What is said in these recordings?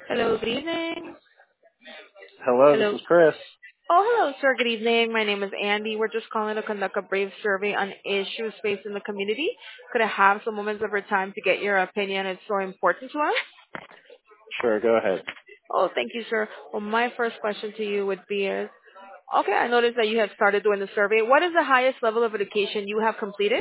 Hello, good evening. Hello, this Hello. is Chris. Oh, hello, sir. Good evening. My name is Andy. We're just calling to conduct a brief survey on issues faced in the community. Could I have some moments of your time to get your opinion? It's so important to us. Sure, go ahead. Oh, thank you, sir. Well, my first question to you would be okay, I noticed that you have started doing the survey. What is the highest level of education you have completed?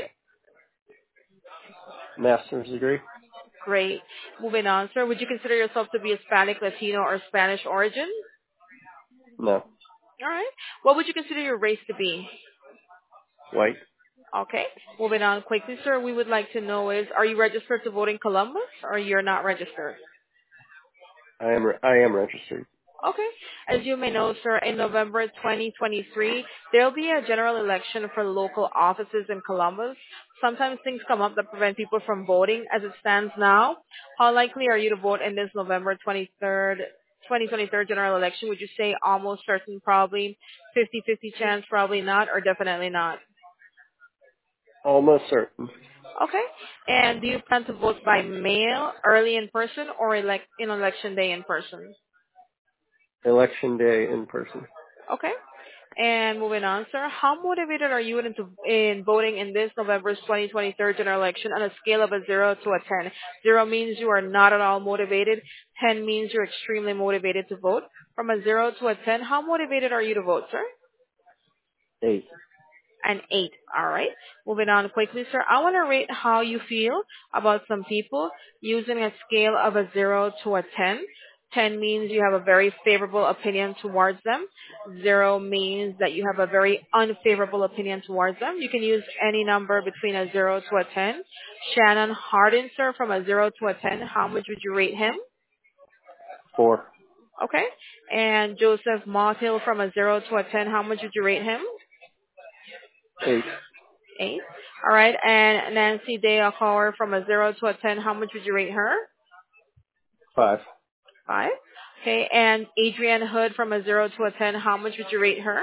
Master's degree? Great. Moving on, sir. Would you consider yourself to be Hispanic, Latino, or Spanish origin? No. All right. What would you consider your race to be? White? Okay. Moving on quickly, sir. We would like to know is, are you registered to vote in Columbus or you're not registered? I am registered. Okay. As you may know, sir, in November 2023, there'll be a general election for local offices in Columbus. Sometimes things come up that prevent people from voting as it stands now. How likely are you to vote in this November 2023 general election? Would you say almost certain, probably 50-50 chance, probably not, or definitely not? Almost certain. Okay. And do you plan to vote by mail, early in person, or in election day in person? Election day in person. Okay. And moving on, sir, how motivated are you in voting in this November's 2023 general election on a scale of a 0 to a 10? 0 means you are not at all motivated. 10 means you're extremely motivated to vote. From a 0 to a 10, how motivated are you to vote, sir? 8. An 8. All right. Moving on quickly, sir. I want to rate how you feel about some people using a scale of a 0 to a 10. 10 means you have a very favorable opinion towards them. 0 means that you have a very unfavorable opinion towards them. You can use any number between a 0 to a 10. Shannon Hardin, sir, from a 0 to a 10, how much would you rate him? 4. Okay. And Joseph Mothill from a 0 to a 10, how much would you rate him? 8. 8. All right. And Nancy Deacauer from a 0 to a 10, how much would you rate her? 5. 5. Okay. And Adrienne Hood from a 0 to a 10, how much would you rate her?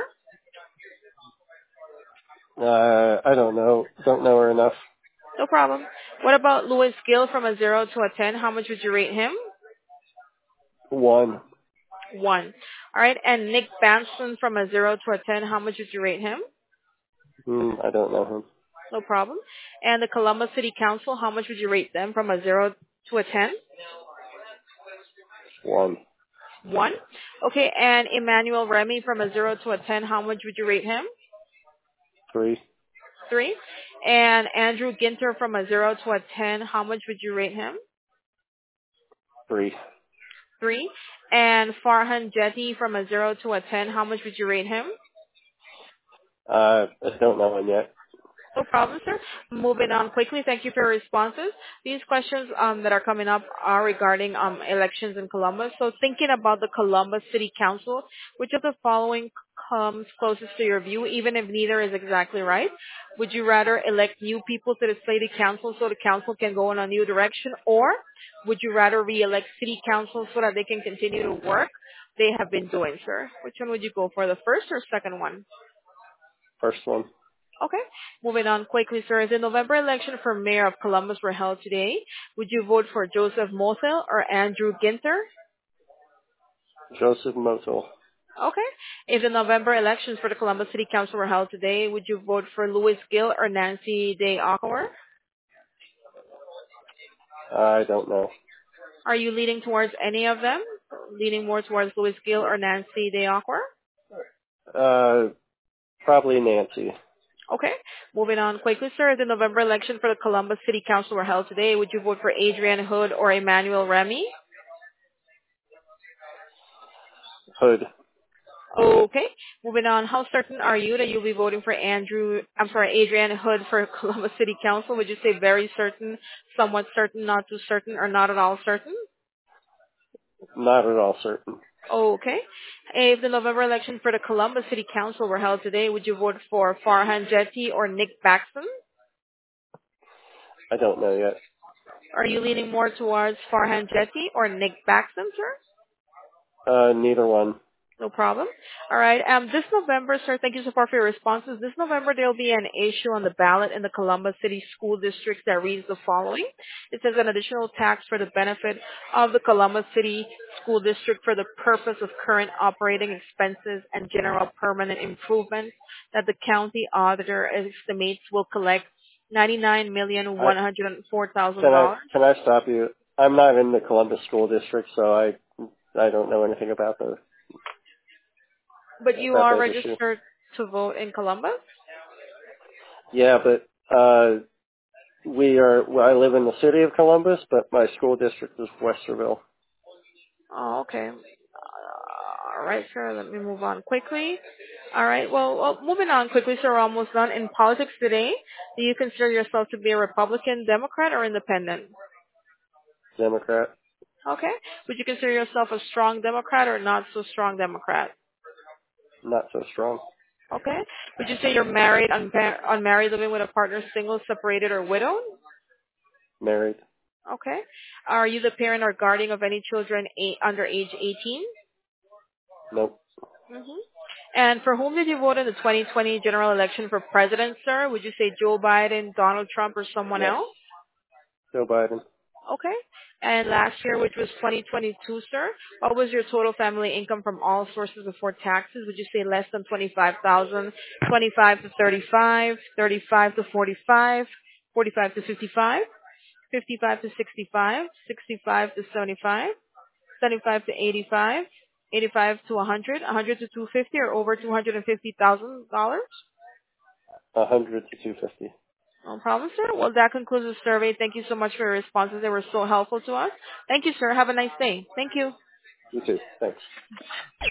I don't know. Don't know her enough. No problem. What about Louis Gill from a 0 to a 10, how much would you rate him? 1. 1. All right. And Nick Banston from a 0 to a 10, how much would you rate him? I don't know him. No problem. And the Columbus City Council, how much would you rate them from a 0 to a 10? 1. 1. Okay. And Emmanuel Remy from a 0 to a 10, how much would you rate him? 3. 3. And Andrew Ginter from a 0 to a 10, how much would you rate him? 3. 3. And Farhan Jetty from a 0 to a 10, how much would you rate him? I don't know him yet. No problem, sir. Moving on quickly. Thank you for your responses. These questions that are coming up are regarding elections in Columbus. So thinking about the Columbus City Council, which of the following comes closest to your view, even if neither is exactly right? Would you rather elect new people to the city council so the council can go in a new direction, or would you rather re-elect city council so that they can continue to work they have been doing, sir? Which one would you go for, the first or second one? First one. Okay. Moving on quickly, sir. If the November election for mayor of Columbus were held today, would you vote for Joseph Mothel or Andrew Ginter? Joseph Motul. Okay. If the November elections for the Columbus City Council were held today, would you vote for Louis Gill or Nancy Day Ockauer? I don't know. Are you leaning towards any of them? Leaning more towards Louis Gill or Nancy Day Ockauer? Probably Nancy. Okay. Moving on quickly, sir. If the November election for the Columbus City Council were held today, would you vote for Adrienne Hood or Emmanuel Remy? Hood. Okay. Moving on. How certain are you that you'll be voting for Adrienne Hood for Columbus City Council? Would you say very certain, somewhat certain, not too certain, or not at all certain? Not at all certain. Okay. If the November election for the Columbus City Council were held today, would you vote for Farhan Jetty or Nick Baxton? I don't know yet. Are you leaning more towards Farhan Jetty or Nick Baxton, sir? Neither one. No problem. All right. This November, sir, thank you so far for your responses. This November, there will be an issue on the ballot in the Columbus City School District that reads the following. It says an additional tax for the benefit of the Columbus City School District for the purpose of current operating expenses and general permanent improvements that the county auditor estimates will collect I $99,104,000. can I stop you? I'm not in the Columbus School District, so I don't know anything about But you about are that issue. registered to vote in Columbus? Yeah, but well, I live in the city of Columbus, but my school district is Westerville. Oh, okay. All right, sir. Let me move on quickly. All right. Well, moving on quickly, sir. We're almost done. In politics today, do you consider yourself to be a Republican, Democrat, or independent? Democrat, Okay. Would you consider yourself a strong Democrat or not so strong Democrat? not so strong. Okay. Would you say you're married, unmarried, living with a partner, single, separated, or widowed? Married. Okay. Are you the parent or guardian of any children under age 18? Nope. Mm-hmm. And for whom did you vote in the 2020 general election for president, sir? Would you say Joe Biden, Donald Trump, or someone Yes. else? Joe Biden. Okay. And last year, which was 2022, sir, what was your total family income from all sources before taxes? Would you say less than 25,000, 25 to 35, 35 to 45, 45 to 55, 55 to 65, 65 to 75, 75 to 85, 85 to 100, 100 to 250, or over $250,000? 100 to 250. No problem, sir. Well, that concludes the survey. Thank you so much for your responses. They were so helpful to us. Thank you, sir. Have a nice day. Thank you. You too. Thanks.